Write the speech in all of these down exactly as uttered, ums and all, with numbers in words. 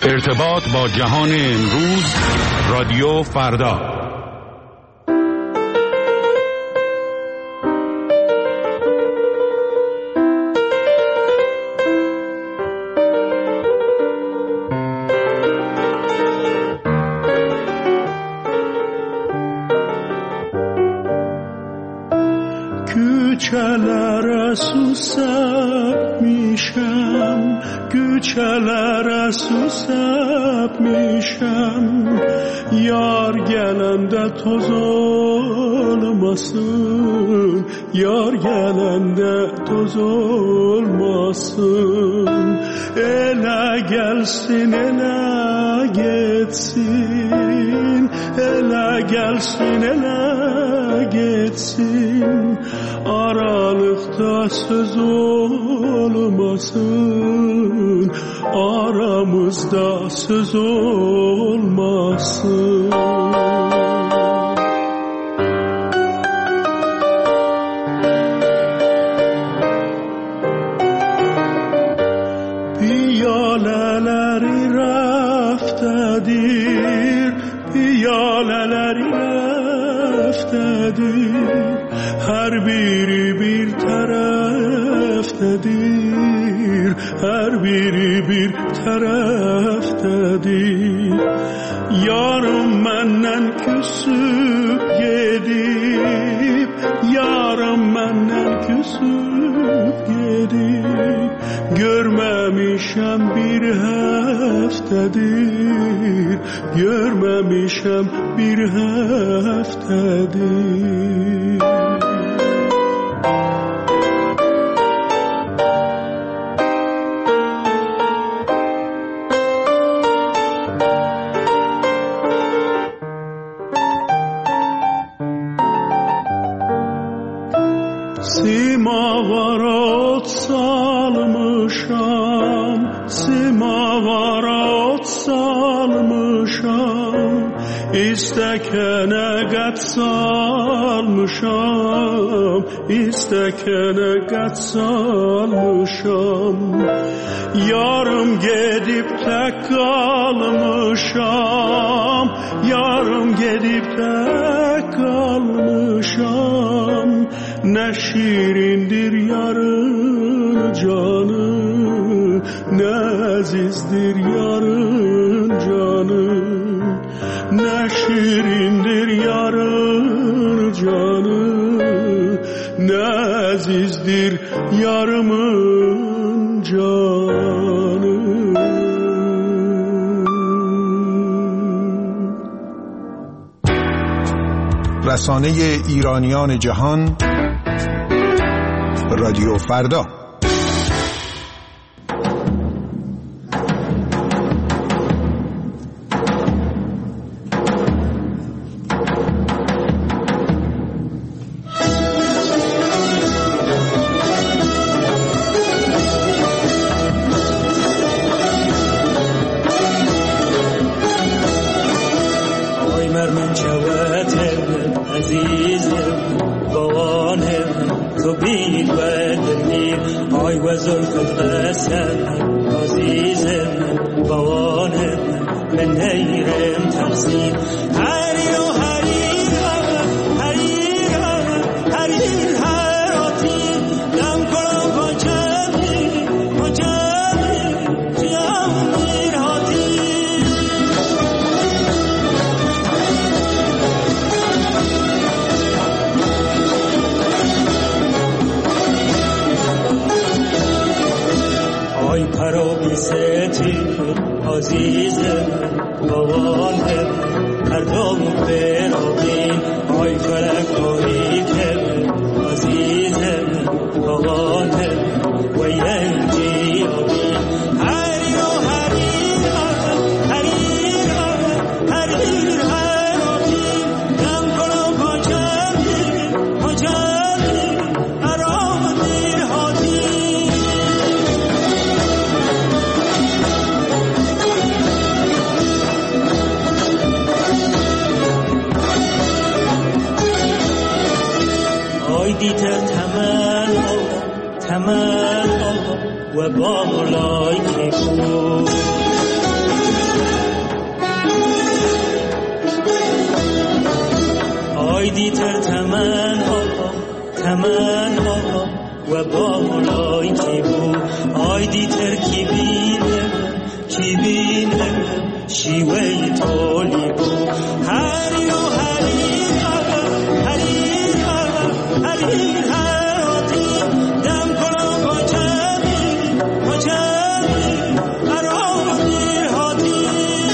ارتباط با جهان امروز، رادیو فردا. Güçelere susap mişem, güçelere susap mişem. Yar gelende toz olmasın, yar gelende toz olmasın. Ele gelsin, ele geçsin, ele gelsin, ele geçsin. Aralıkta söz olmasın, aramızda söz olmasın. Piyaleleri raftedir, piyaleleri raftedir. Her biri bir taraftadır, her biri bir taraftadır. Yarım menden küsüp gidip, yarım menden küsüp gidip. Görmemişem bir haftadır, görmemişem bir haftadır. Simavara ot salmışam, simavara ot salmışam. İstekene gat salmışam, istekene gat salmışam. Yarım gedip tek kalmışam, yarım gedip tek kalmışam. Ne şirindir yarın canı, ne azizdir yarın canı. Ne şirindir yarın canı, ne azizdir yarımın canı. رسانه ایرانیان جهان، رادیو فردا. تمنا و بالای که بود چمن‌ها و بالای کی بود آیدی ترکیبینه کی بینه شیوه تولی بود هری و هری هری هری هری دم کنم با چمی با چمی قرار دیر هاتی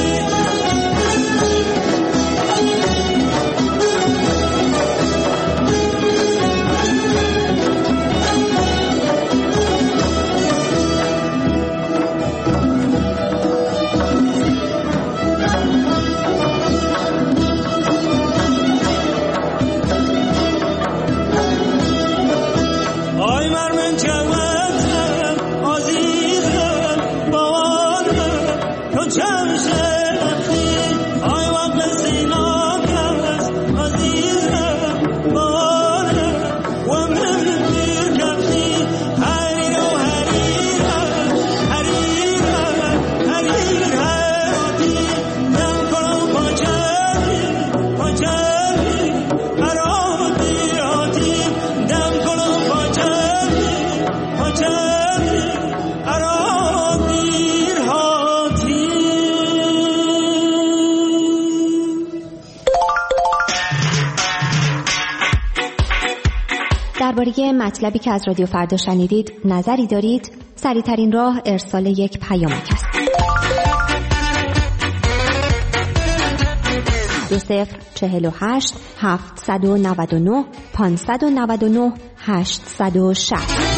درباره مطلبی که از رادیو فردا شنیدید نظری دارید؟ سریع‌ترین راه ارسال یک پیامک است. دو صفر چهل و هشت هفتصد و نود و نه پانصد و نود و نه هشتصد و شصت.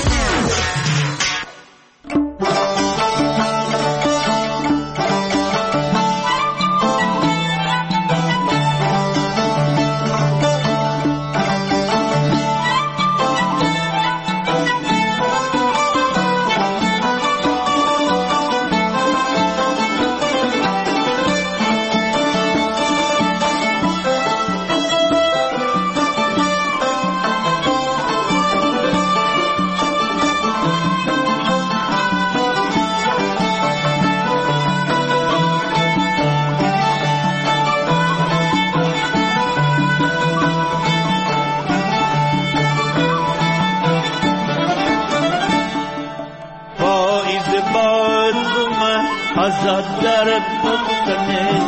آزاد در بکنه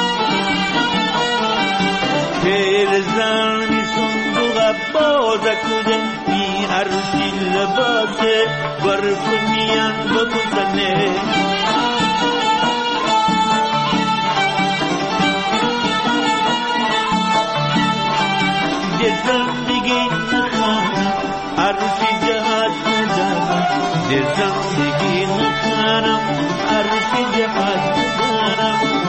پیر زنی صندوق بازه کنه این عروسی لباسه برکنیان بکنه ده زندگی نخانم عروسی جهاد ندارم ده زندگی نخانم عروسی جهاد ندارم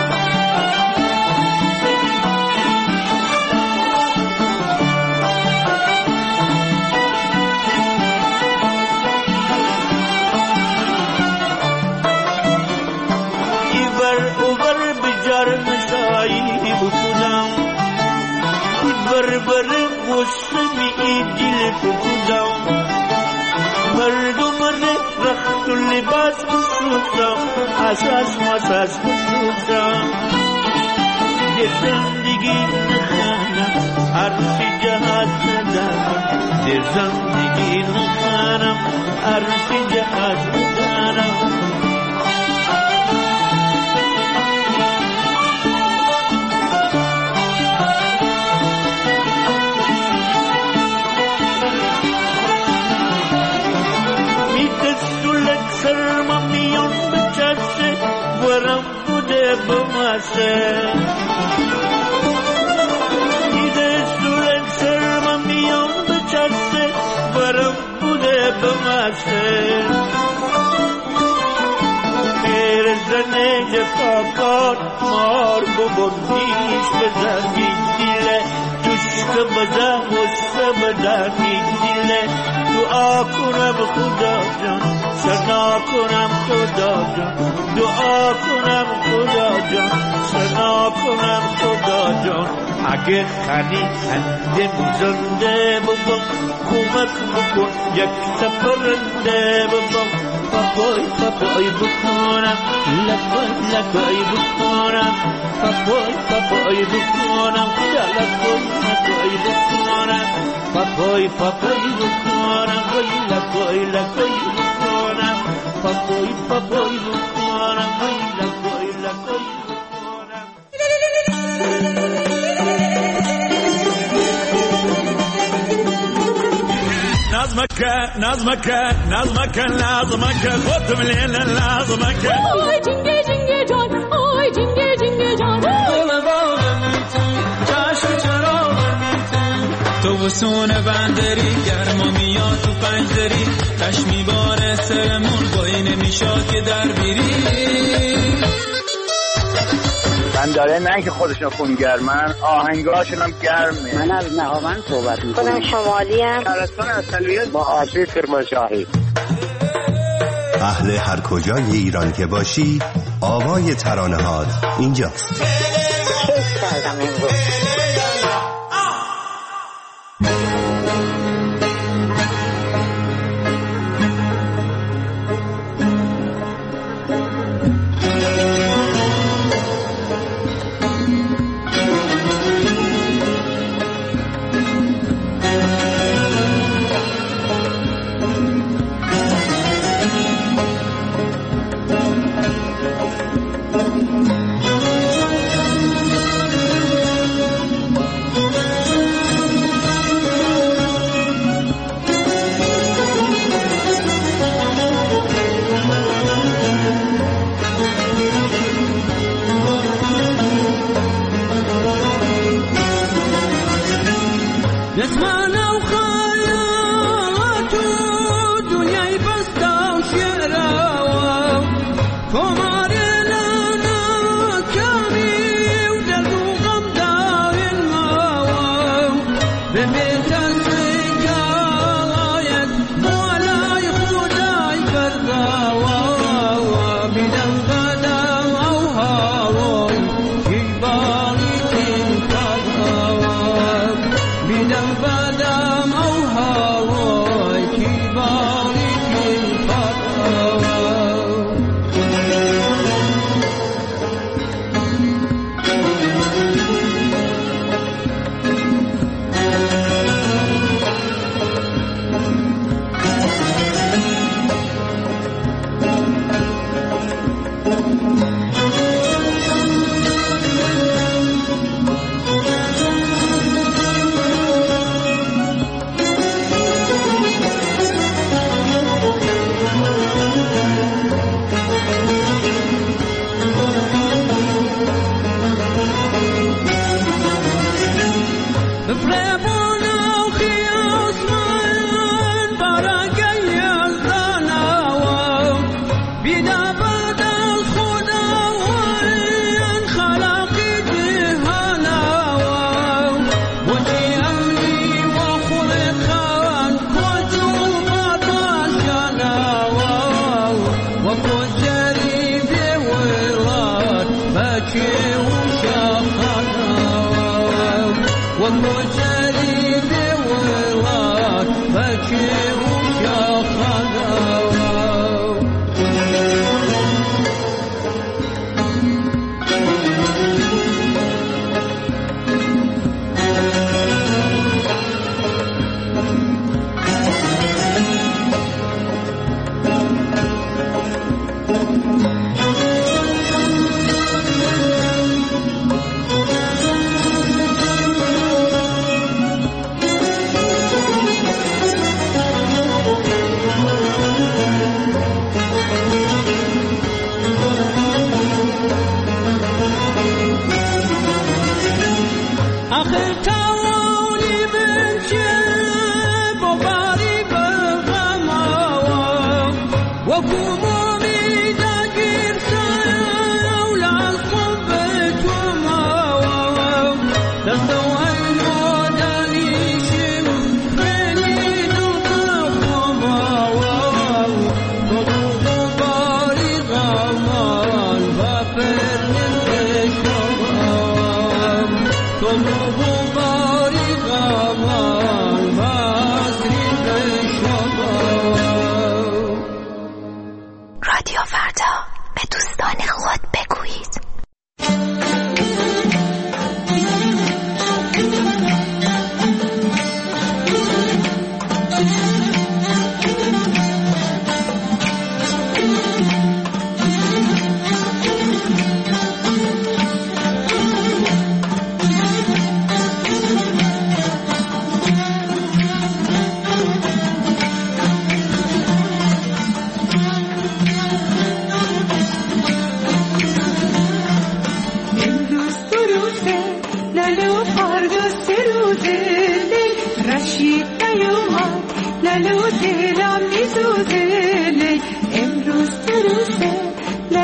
ایور اوور بجار مسایی بکنم بر بر موسمی ایدیل بکنم مردم رخت لباس بسوزم اساس مساس بسوزم ده زندگی نخانم عروسی جهاد ندارم ده زندگی نخانم عروسی جهاد ندارم سرما میان بچرسه ورم بوده بمسه دیده سولن سرما میان بچرسه ورم بوده بمسه پیر زنه جفاکار مار ببردیش بزنی دیله دوشک بزه غصه بدنی دیله دعا کنم خدا جان سنا کنم خدا جان دعا کنم خدا جان سنا کنم خدا جان اگه خنی اندم زنده ببم کمک بکن یک سپرنده ببم پاپای پاپای بکنم لکای لکای بکنم پاپای پاپای بکنم لکای لکای بکنم پاپای پاپای بکنم لکای لکای بکنم پاپای پاپای بکنم لکای لکای بکنم. نظمك نظمك نظمك نظمك قدم لنا نظمك آی جنگه جنگه جان آی جنگه جنگه جان چشم چراغ تو وسون بندری گرما میاد تو پنجدری چشمی باره سر مرگایی نمیشاد که در بیری من داره نه که خودشون خونگرمن آهنگاشون هم گرمه. من از نهاوند صحبت میکنم. خودم شمالی ام. شهرستان اصلیت با آسی کرمانشاهی. اهل هر کجای ایران که باشی آوای ترانه‌هات اینجاست. کیف کردم امروز.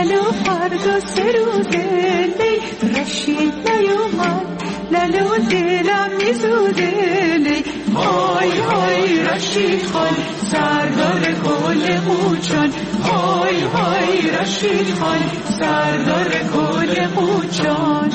لالو فردا سه روزه لی رشید نیومد لالو دلم میسوزه لی های های رشید خان سردار کل قوچان های های رشید خان سردار کل قوچان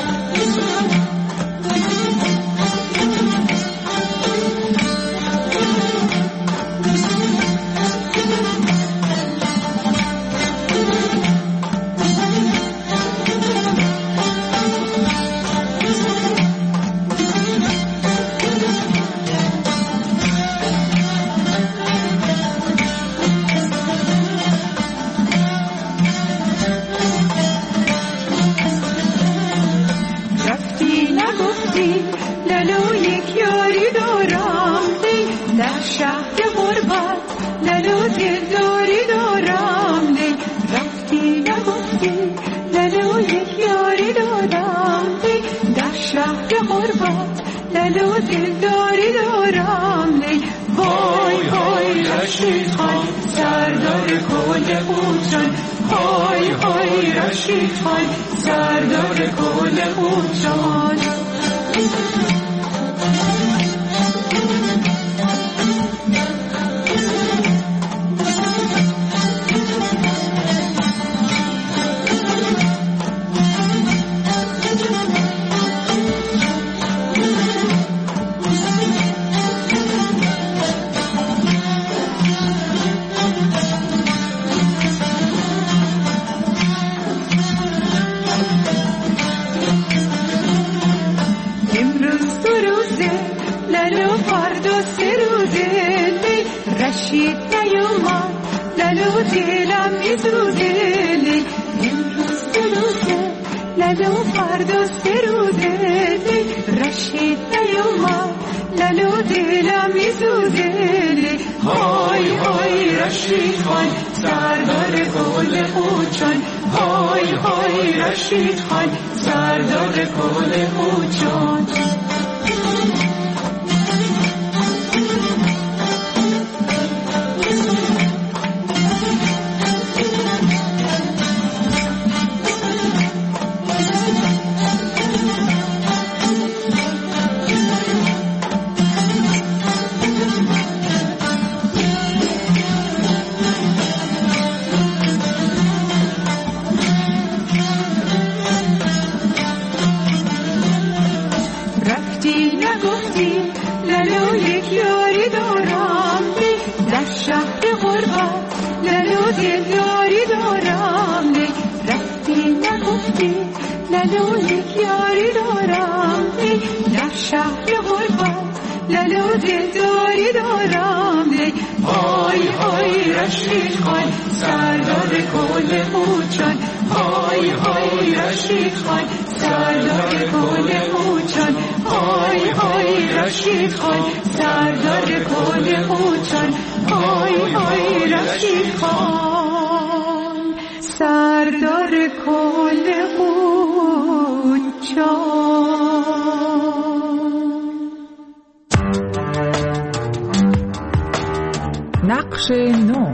نقش نو.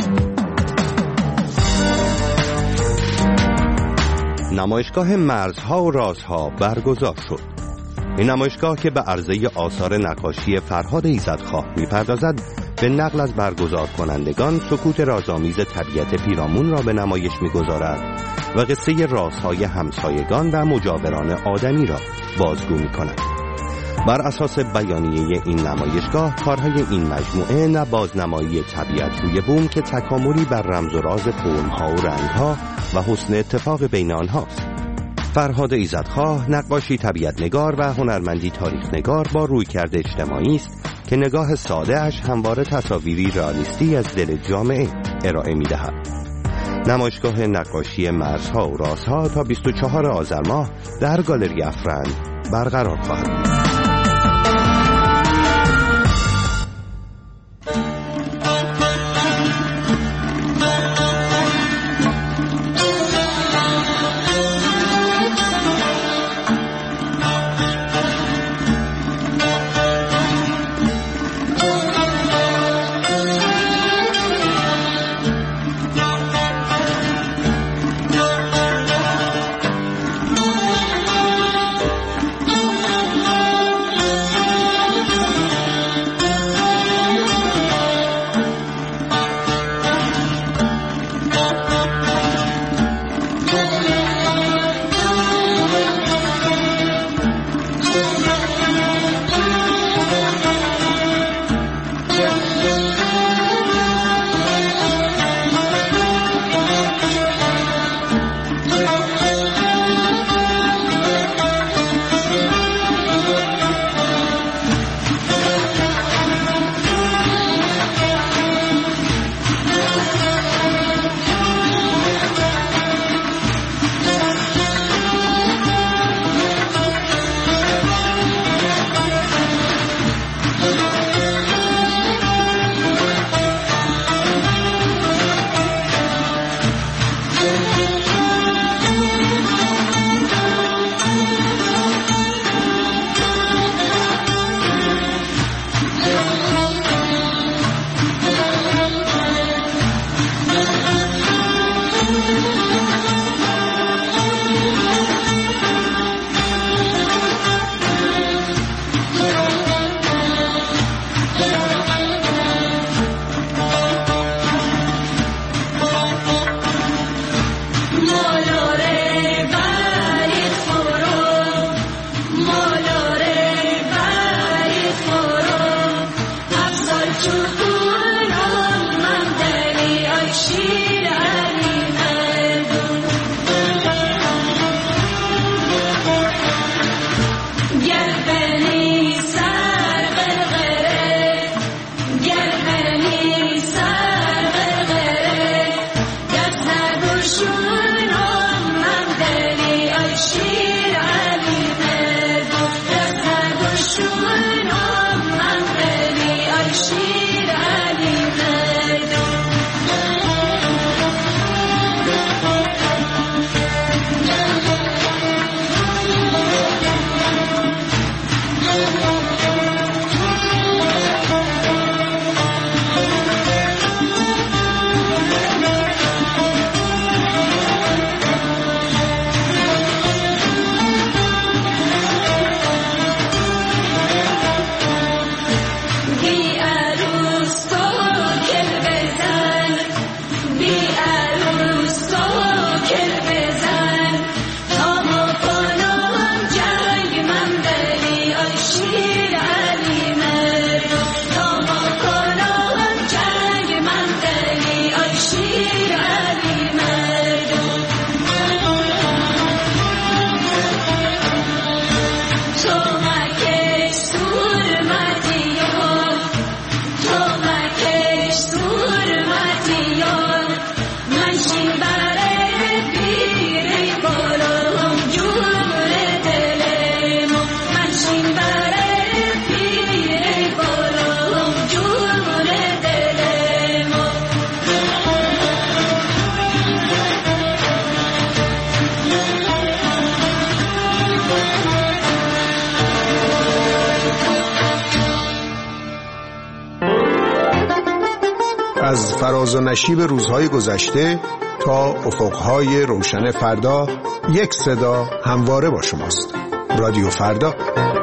نمایشگاه مرزها و رازها برگزار شد. این نمایشگاه که به عرضه آثار نقاشی فرهاد ایزدخواه می‌پردازد، به نقل از برگزار کنندگان سکوت رازآمیز طبیعت پیرامون را به نمایش می‌گذارد و قصه رازهای همسایگان و مجاوران آدمی را بازگو می‌کند. بر اساس بیانیه این نمایشگاه، کارهای این مجموعه نه بازنمایی طبیعت روی بوم که تکاملی بر رمز و راز فرم‌ها و رنگ‌ها و حسن اتفاق بین آنهاست. فرهاد ایزدخواه نقاشی طبیعت نگار و هنرمندی تاریخ نگار با رویکرد اجتماعی است که نگاه ساده اش همواره تصاویری رئالیستی از دل جامعه ارائه می‌دهد. نمایشگاه نقاشی مرزها و رازها تا بیست و چهارم آذر ماه در گالری افرند برقرار خواهد بود. ناز و نشیب روزهای گذشته تا افقهای روشن فردا، یک صدا همواره با شماست. رادیو فردا.